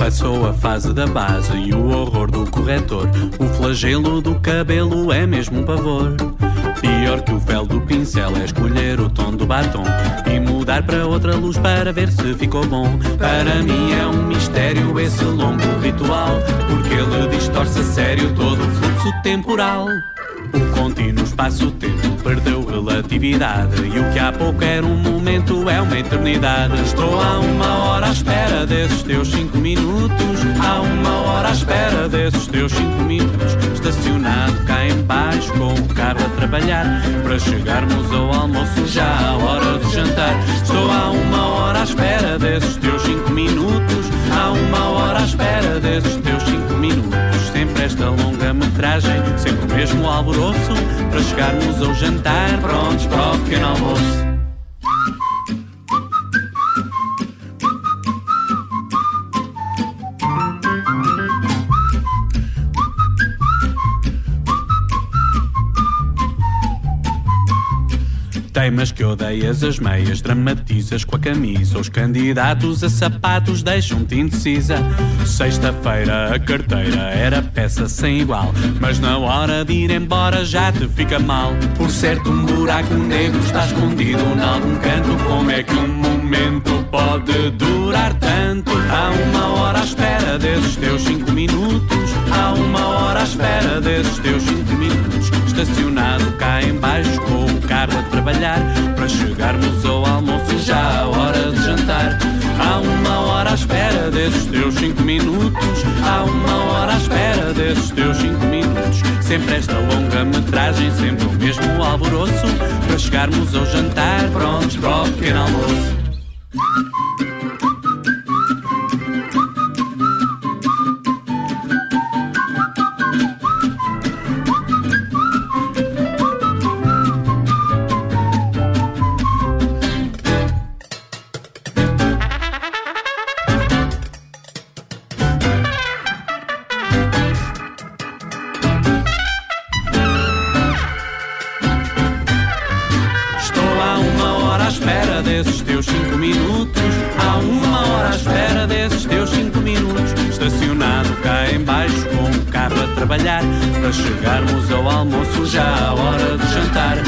passou a fase da base e o horror do corretor. O flagelo do cabelo é mesmo um pavor. Pior que o fel do pincel é escolher o tom do batom e mudar para outra luz para ver se ficou bom. Para mim é um mistério esse longo ritual, porque ele distorce a sério todo o fluxo temporal. O contínuo espaço-tempo perdeu relatividade e o que há pouco era um momento é uma eternidade. Estou há 1 hora à espera desses teus 5 minutos. Há 1 hora à espera desses teus 5 minutos. Estacionado cá em baixo com o carro a trabalhar, para chegarmos ao almoço já à hora de jantar. Estou há 1 hora à espera desses teus 5 minutos. Há 1 hora à espera desses teus 5 minutos. Sempre esta longa-metragem, sempre o mesmo alvoroço, para chegarmos ao jantar prontos para o pequeno almoço. Teimas que odeias as meias, dramatizas com a camisa. Os candidatos a sapatos deixam-te indecisa. Sexta-feira a carteira era peça sem igual, mas na hora de ir embora já te fica mal. Por certo um buraco negro está escondido em algum canto. Como é que um momento pode durar tanto? Há 1 hora à espera desses teus 5 minutos. Há 1 hora à espera desses teus 5 minutos. Estacionado cá em baixo com o carro a trabalhar, para chegarmos ao almoço já à hora de jantar. Há 1 hora à espera desses teus 5 minutos. Há 1 hora à espera desses teus 5 minutos. Sempre esta longa-metragem, sempre o mesmo alvoroço, para chegarmos ao jantar prontos para o pequeno almoço. Desses teus 5 minutos. Há 1 hora à espera desses teus 5 minutos. Estacionado cá em baixo com o carro a trabalhar, para chegarmos ao almoço já à hora de jantar.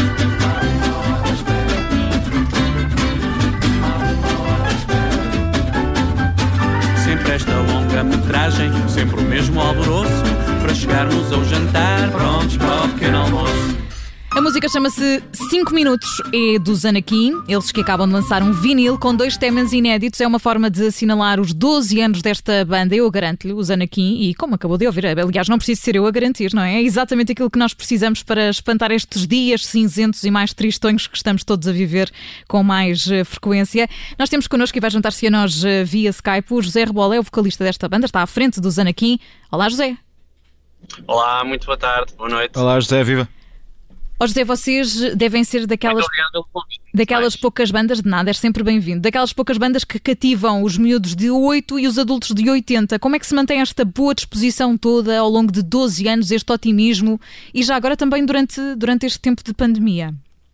Sempre esta longa-metragem, sempre o mesmo alvoroço, para chegarmos ao jantar prontos para o pequeno almoço. A música chama-se 5 Minutos, é dos Anakin, eles que acabam de lançar um vinil com 2 temas inéditos. É uma forma de assinalar os 12 anos desta banda, eu garanto-lhe, os Anakin, e como acabou de ouvir, aliás, não preciso ser eu a garantir, não é? É exatamente aquilo que nós precisamos para espantar estes dias cinzentos e mais tristonhos que estamos todos a viver com mais frequência. Nós temos connosco, e vai juntar-se a nós via Skype, o José Rebola, é o vocalista desta banda, está à frente dos Anakin. Olá, José. Olá, muito boa tarde, boa noite. Olá, José, viva. Ó José, vocês devem ser daquelas poucas bandas, de nada, és sempre bem-vindo, daquelas poucas bandas que cativam os miúdos de 8 e os adultos de 80. Como é que se mantém esta boa disposição toda ao longo de 12 anos, este otimismo, e já agora também durante este tempo de pandemia?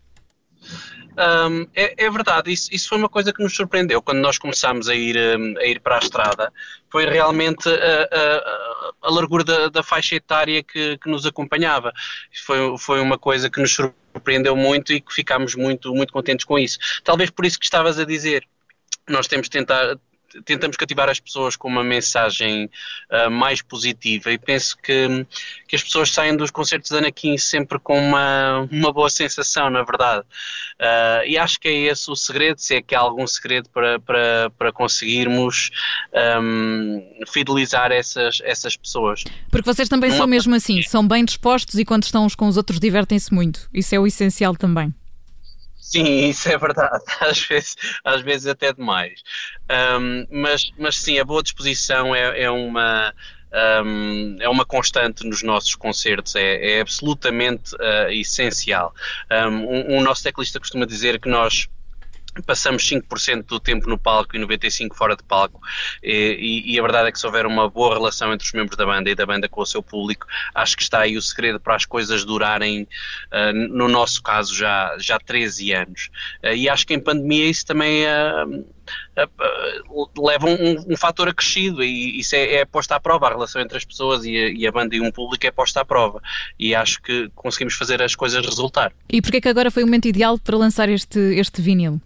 É verdade, isso foi uma coisa que nos surpreendeu quando nós começámos a ir para a estrada. Foi realmente a largura da faixa etária que nos acompanhava. Foi uma coisa que nos surpreendeu muito e que ficámos muito, muito contentes com isso. Talvez por isso que estavas a dizer, nós tentamos cativar as pessoas com uma mensagem mais positiva, e penso que as pessoas saem dos concertos de Anakin sempre com uma boa sensação, na verdade. E acho que é esse o segredo, se é que há algum segredo para conseguirmos fidelizar essas pessoas. Porque vocês também são mesmo assim, são bem dispostos e quando estão uns com os outros divertem-se muito. Isso é o essencial também. Sim, isso é verdade, às vezes até demais, mas sim, a boa disposição é uma constante nos nossos concertos, é absolutamente essencial. O nosso teclista costuma dizer que nós passamos 5% do tempo no palco e 95% fora de palco, e a verdade é que se houver uma boa relação entre os membros da banda e da banda com o seu público, acho que está aí o segredo para as coisas durarem, no nosso caso já 13 anos, e acho que em pandemia isso também leva um fator acrescido, e isso é posto à prova. A relação entre as pessoas e a banda e um público é posta à prova, e acho que conseguimos fazer as coisas resultar. E porquê é que agora foi o momento ideal para lançar este vinil?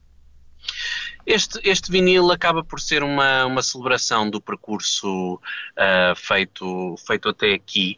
Este vinil acaba por ser uma celebração do percurso feito até aqui.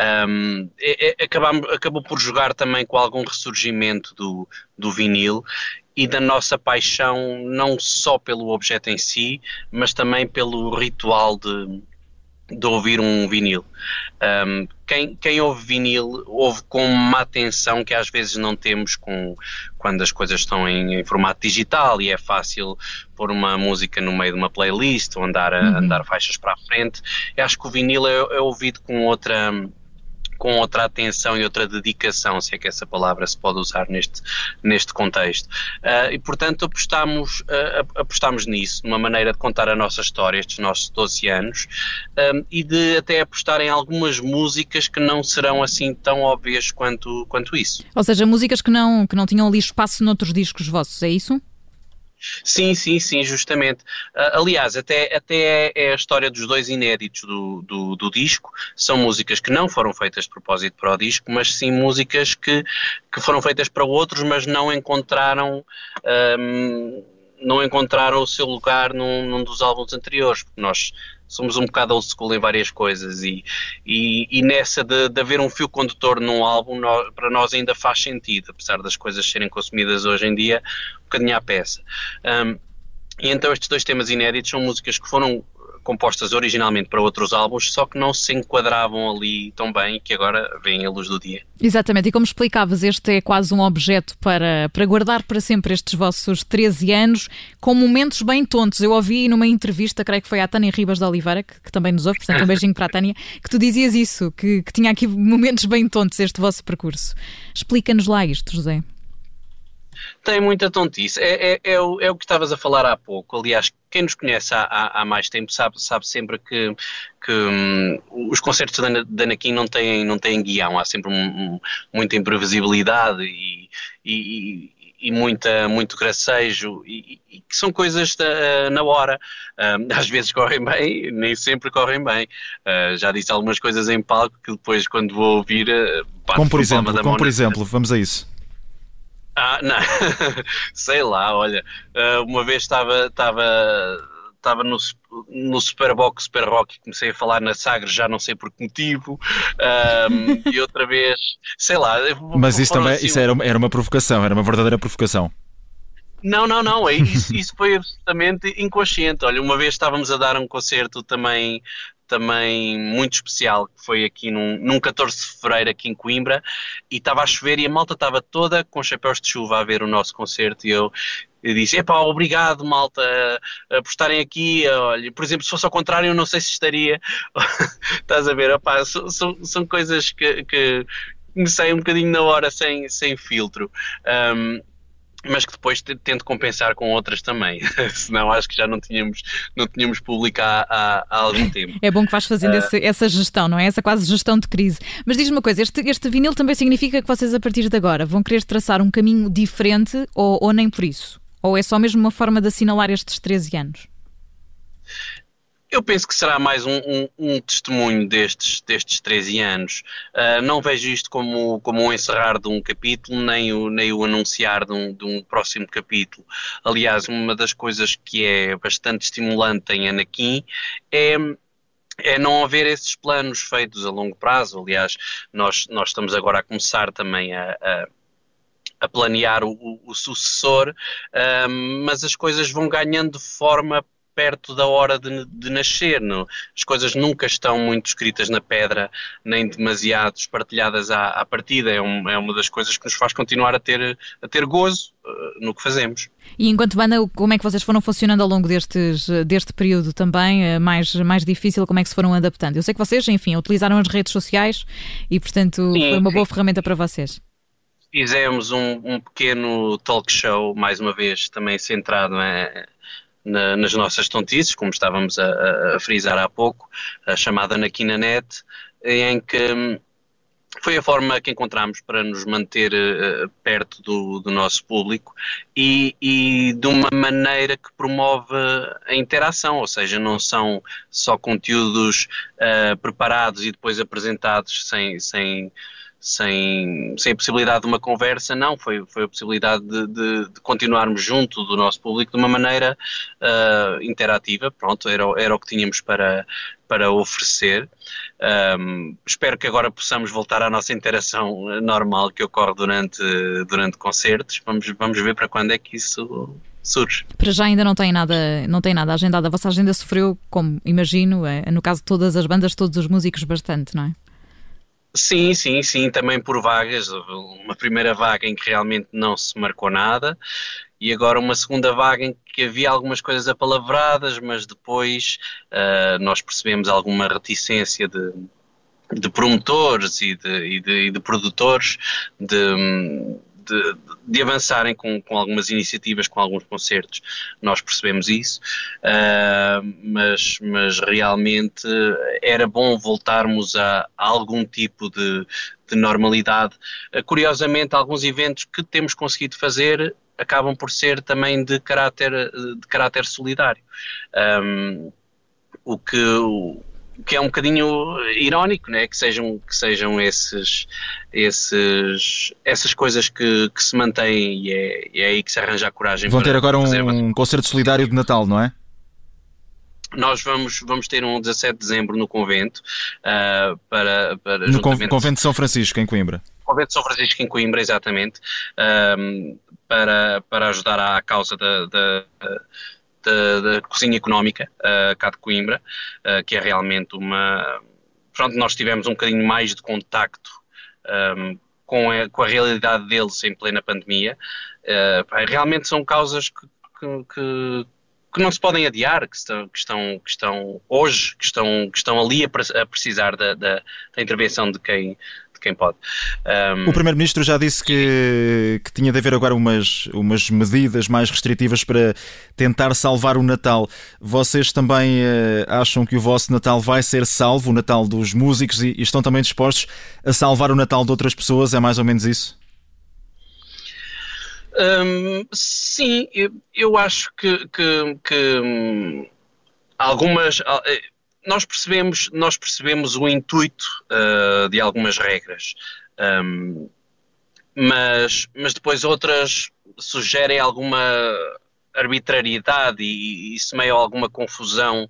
Acabou por jogar também com algum ressurgimento do vinil e da nossa paixão, não só pelo objeto em si, mas também pelo ritual de ouvir um vinil. Quem ouve vinil ouve com uma atenção que às vezes não temos quando as coisas estão em formato digital e é fácil pôr uma música no meio de uma playlist ou andar faixas para a frente. Eu acho que o vinil é ouvido com outra atenção e outra dedicação, se é que essa palavra se pode usar neste contexto. E, portanto, apostámos nisso, numa maneira de contar a nossa história, estes nossos 12 anos, e de até apostar em algumas músicas que não serão assim tão óbvias quanto isso. Ou seja, músicas que não tinham ali espaço noutros discos vossos, é isso? Sim, justamente. Aliás, até é a história dos 2 inéditos do disco. São músicas que não foram feitas de propósito para o disco, mas sim músicas que foram feitas para outros, mas não encontraram o seu lugar num dos álbuns anteriores, porque nós somos um bocado old school em várias coisas e nessa de haver um fio condutor num álbum, para nós ainda faz sentido, apesar das coisas serem consumidas hoje em dia um bocadinho à peça. E então estes 2 temas inéditos são músicas que foram compostas originalmente para outros álbuns, só que não se enquadravam ali tão bem e que agora vêm à luz do dia. Exatamente, e como explicavas, este é quase um objeto para guardar para sempre estes vossos 13 anos, com momentos bem tontos. Eu ouvi numa entrevista, creio que foi à Tânia Ribas de Oliveira, que também nos ouve, portanto um beijinho para a Tânia, que tu dizias isso, que tinha aqui momentos bem tontos este vosso percurso. Explica-nos lá isto, José. Tem muita tontice. É o que estavas a falar há pouco. Aliás, quem nos conhece há mais tempo sabe sempre que os concertos de Anakin não têm guião. Há sempre muita imprevisibilidade e muito gracejo e que são coisas na hora. Às vezes correm bem, nem sempre correm bem. Já disse algumas coisas em palco que depois, quando vou ouvir, como por exemplo, vamos a isso. Não, sei lá, olha, uma vez estava no Superbox, Super Rock, e comecei a falar na Sagres, já não sei por que motivo, e outra vez, sei lá. Mas isso também, assim, isso era uma provocação, era uma verdadeira provocação. Não, isso foi absolutamente inconsciente. Olha, uma vez estávamos a dar um concerto também muito especial, que foi aqui num 14 de fevereiro aqui em Coimbra, e estava a chover e a malta estava toda com chapéus de chuva a ver o nosso concerto, e eu disse, obrigado malta por estarem aqui. Olha, por exemplo, se fosse ao contrário eu não sei se estaria. Estás a ver, são coisas que me saem um bocadinho na hora sem filtro. Mas que depois tento compensar com outras também, senão acho que já não tínhamos público há algum tempo. É bom que vais fazendo essa gestão, não é? Essa quase gestão de crise. Mas diz-me uma coisa, este vinil também significa que vocês a partir de agora vão querer traçar um caminho diferente ou nem por isso? Ou é só mesmo uma forma de assinalar estes 13 anos? Eu penso que será mais um testemunho destes 13 anos. Não vejo isto como um encerrar de um capítulo, nem o anunciar de um próximo capítulo. Aliás, uma das coisas que é bastante estimulante em Anakin é não haver esses planos feitos a longo prazo. Aliás, nós estamos agora a começar também a planear o sucessor, mas as coisas vão ganhando forma perto da hora de nascer. Não? As coisas nunca estão muito escritas na pedra, nem demasiado partilhadas à partida. É uma das coisas que nos faz continuar a ter gozo no que fazemos. E enquanto banda, como é que vocês foram funcionando ao longo deste período também, mais difícil, como é que se foram adaptando? Eu sei que vocês, enfim, utilizaram as redes sociais e, portanto, foi uma boa ferramenta para vocês. Fizemos um pequeno talk show, mais uma vez, também centrado nas nossas tontices, como estávamos a frisar há pouco, a chamada Anakin na Net, em que foi a forma que encontramos para nos manter perto do nosso público e de uma maneira que promove a interação, ou seja, não são só conteúdos preparados e depois apresentados sem a possibilidade de uma conversa, não, foi a possibilidade de continuarmos junto do nosso público de uma maneira interativa. Pronto, era o que tínhamos para oferecer. Espero que agora possamos voltar à nossa interação normal que ocorre durante concertos. Vamos ver para quando é que isso surge. Para já ainda não tem nada agendado. A vossa agenda sofreu, como imagino, no caso de todas as bandas, todos os músicos, bastante, não é? Sim, também por vagas. Uma primeira vaga em que realmente não se marcou nada e agora uma segunda vaga em que havia algumas coisas apalavradas, mas depois nós percebemos alguma reticência de promotores e de produtores de avançarem com algumas iniciativas, com alguns concertos. Nós percebemos isso, mas realmente era bom voltarmos a algum tipo de normalidade. Curiosamente, alguns eventos que temos conseguido fazer acabam por ser também de caráter solidário, o que é um bocadinho irónico, né? Que sejam essas coisas que se mantêm e é aí que se arranja a coragem. Vão ter agora um concerto solidário de Natal, não é? Nós vamos ter um 17 de dezembro no convento, no convento de São Francisco, em Coimbra. Convento de São Francisco em Coimbra, exatamente, para ajudar à causa da cozinha económica cá de Coimbra, que é realmente Pronto, nós tivemos um bocadinho mais de contacto com a realidade deles em plena pandemia. Realmente são causas que não se podem adiar, que estão hoje, que estão ali a precisar da intervenção de quem pode. O Primeiro-Ministro já disse que tinha de haver agora umas medidas mais restritivas para tentar salvar o Natal. Vocês também acham que o vosso Natal vai ser salvo, o Natal dos músicos, e estão também dispostos a salvar o Natal de outras pessoas? É mais ou menos isso? Sim, eu acho que algumas... Nós percebemos o intuito de algumas regras, mas depois outras sugerem alguma arbitrariedade e semeia alguma confusão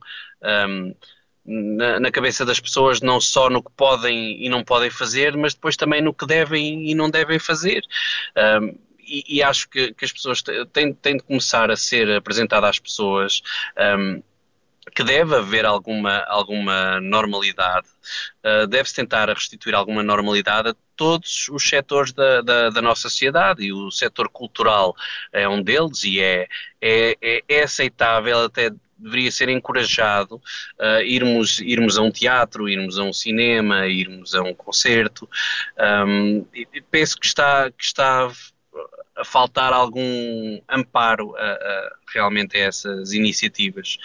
na cabeça das pessoas, não só no que podem e não podem fazer, mas depois também no que devem e não devem fazer. E acho que as pessoas têm de começar a ser apresentada às pessoas que deve haver alguma normalidade, deve-se tentar restituir alguma normalidade a todos os setores da nossa sociedade, e o setor cultural é um deles, e é aceitável, até deveria ser encorajado irmos a um teatro, irmos a um cinema, irmos a um concerto. E penso que está a faltar algum amparo realmente a essas iniciativas.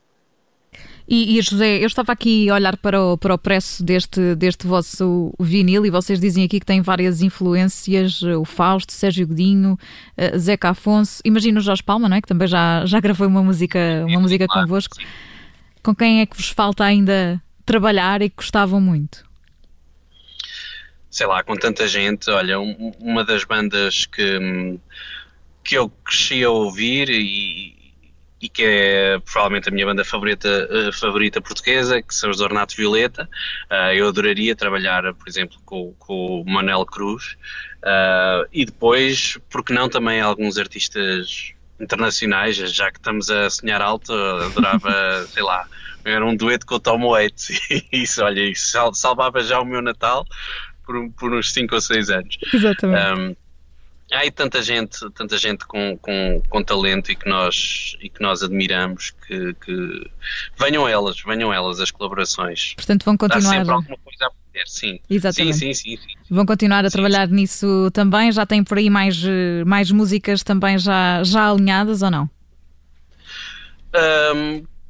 E José, eu estava aqui a olhar para o preço deste vosso vinil e vocês dizem aqui que tem várias influências, o Fausto, Sérgio Godinho, Zeca Afonso, imagino o Jorge Palma, não é? Que também já gravou uma música convosco. Sim. Com quem é que vos falta ainda trabalhar e que gostavam muito? Sei lá, com tanta gente. Olha, uma das bandas que eu cresci a ouvir e que é provavelmente a minha banda favorita portuguesa, que são os Ornato Violeta. Eu adoraria trabalhar, por exemplo, com o Manuel Cruz, e depois, porque não, também alguns artistas internacionais, já que estamos a sonhar alto, adorava, sei lá, era um dueto com o Tom Waits, e isso salvava já o meu Natal por uns 5 ou 6 anos. Exatamente. Há aí tanta gente com talento e que nós admiramos, que venham elas as colaborações. Portanto, vão continuar. Há sempre alguma coisa a poder, sim. Exatamente. Sim. Vão continuar a trabalhar nisso também? Já têm por aí mais músicas também já alinhadas ou não?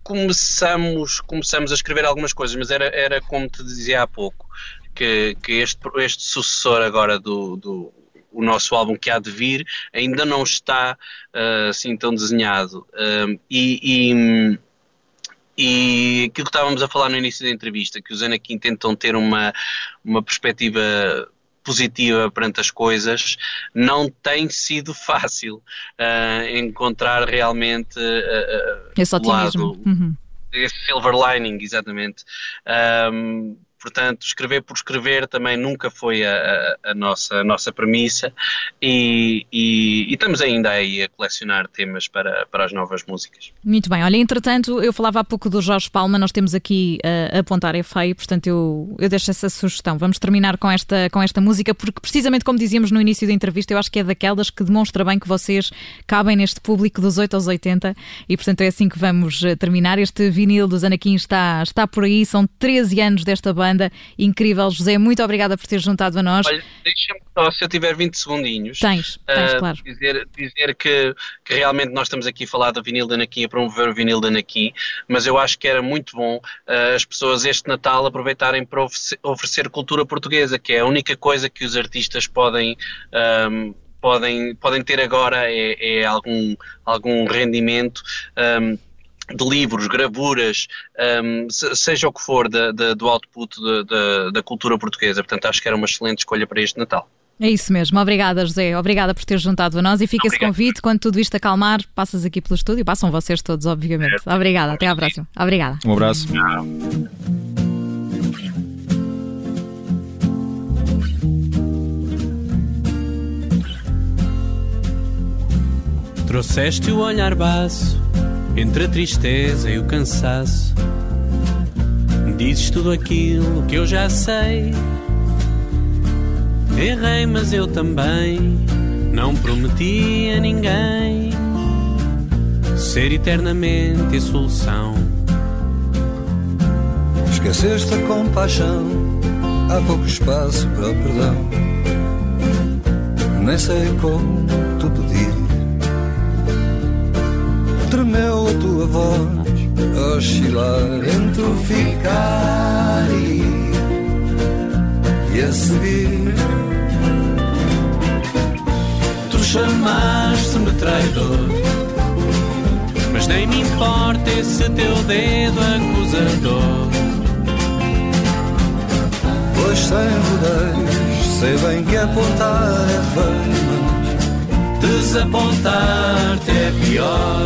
começamos a escrever algumas coisas, mas era como te dizia há pouco, que este sucessor agora do o nosso álbum que há de vir ainda não está assim tão desenhado. E aquilo que estávamos a falar no início da entrevista, que os Anakin tentam ter uma perspectiva positiva perante as coisas, não tem sido fácil encontrar realmente esse otimismo. Esse silver lining, exatamente. Portanto, escrever por escrever também nunca foi a nossa premissa e estamos ainda aí a colecionar temas para as novas músicas. Muito bem. Olha, entretanto, eu falava há pouco do Jorge Palma, nós temos aqui a apontar é feio, portanto eu deixo essa sugestão. Vamos terminar com esta música, porque precisamente como dizíamos no início da entrevista, eu acho que é daquelas que demonstra bem que vocês cabem neste público dos 8 aos 80 e portanto é assim que vamos terminar. Este vinil dos Anakin está por aí, são 13 anos desta banda. Incrível. José, muito obrigada por ter juntado a nós. Olha, deixa-me só, se eu tiver 20 segundinhos, tens, claro. Dizer que realmente nós estamos aqui a falar do vinil de Anakin, a promover o vinil de Anakin, mas eu acho que era muito bom as pessoas este Natal aproveitarem para oferecer cultura portuguesa, que é a única coisa que os artistas podem ter agora, é algum rendimento de livros, gravuras, seja o que for do output da cultura portuguesa. Portanto, acho que era uma excelente escolha para este Natal. É isso mesmo. Obrigada, José. Obrigada por ter juntado a nós e fica esse convite. Quando tudo isto acalmar, passas aqui pelo estúdio. Passam vocês todos, obviamente. Obrigada. Até à próxima. Obrigada. Um abraço. Trouxeste o olhar baço entre a tristeza e o cansaço. Dizes tudo aquilo que eu já sei. Errei, mas eu também não prometi a ninguém ser eternamente a solução. Esqueceste a compaixão, há pouco espaço para o perdão. Nem sei como tu pedir. Tremeu a tua voz a oscilar entre o ficar e a seguir. Tu chamaste-me traidor, mas nem me importa esse teu dedo acusador. Pois sem rodeios, sei bem que apontar é feio, mas desapontar-te é pior.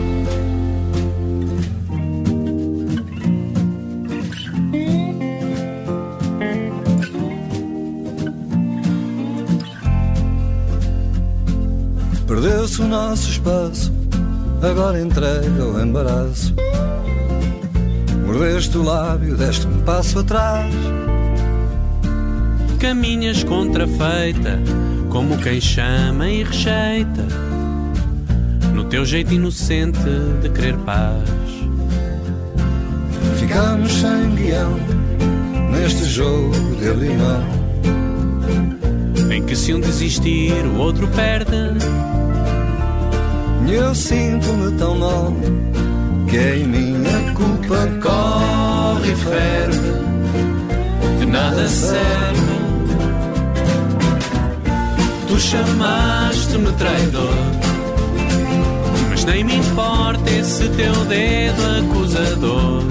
perdeu-se o nosso espaço, agora entrega o embaraço. Mordeste o lábio, deste um passo atrás. Caminhas contrafeita, como quem chama e rejeita, no teu jeito inocente de querer paz. Ficamos sem guião, neste jogo de limão, em que se um desistir o outro perde. E eu sinto-me tão mal, que é em mim a culpa corre e ferve, de nada serve. Tu chamaste-me traidor, mas nem me importa esse teu dedo acusador.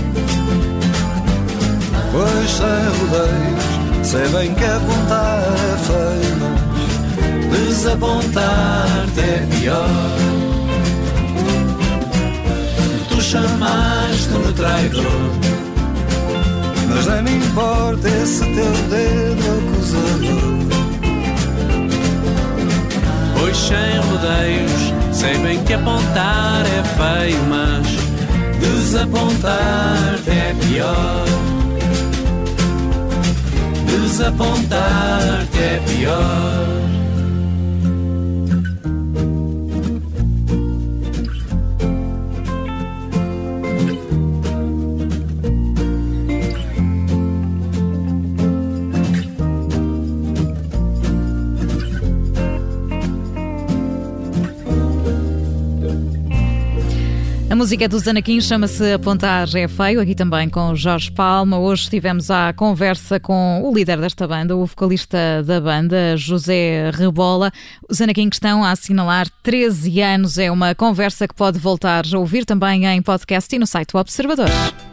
Pois sem rodeios, sei bem que apontar é feio, mas desapontar-te é pior. Tu chamaste-me traidor, mas nem me importa esse teu dedo acusador. Pois sem rodeios, sei bem que apontar é feio, mas desapontar-te é pior. Desapontar-te é pior. A música é do Zanaquim, chama-se Apontar é Feio, aqui também com o Jorge Palma. Hoje estivemos à conversa com o líder desta banda, o vocalista da banda, José Rebola. O Zanaquim que estão a assinalar 13 anos. É uma conversa que pode voltar a ouvir também em podcast e no site do Observador.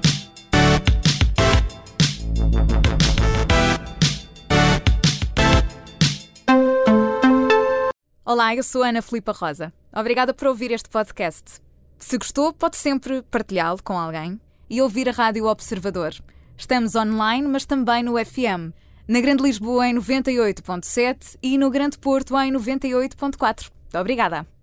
Olá, eu sou a Ana Filipa Rosa. Obrigada por ouvir este podcast. Se gostou, pode sempre partilhá-lo com alguém e ouvir a Rádio Observador. Estamos online, mas também no FM. Na Grande Lisboa em 98.7 e no Grande Porto em 98.4. Obrigada.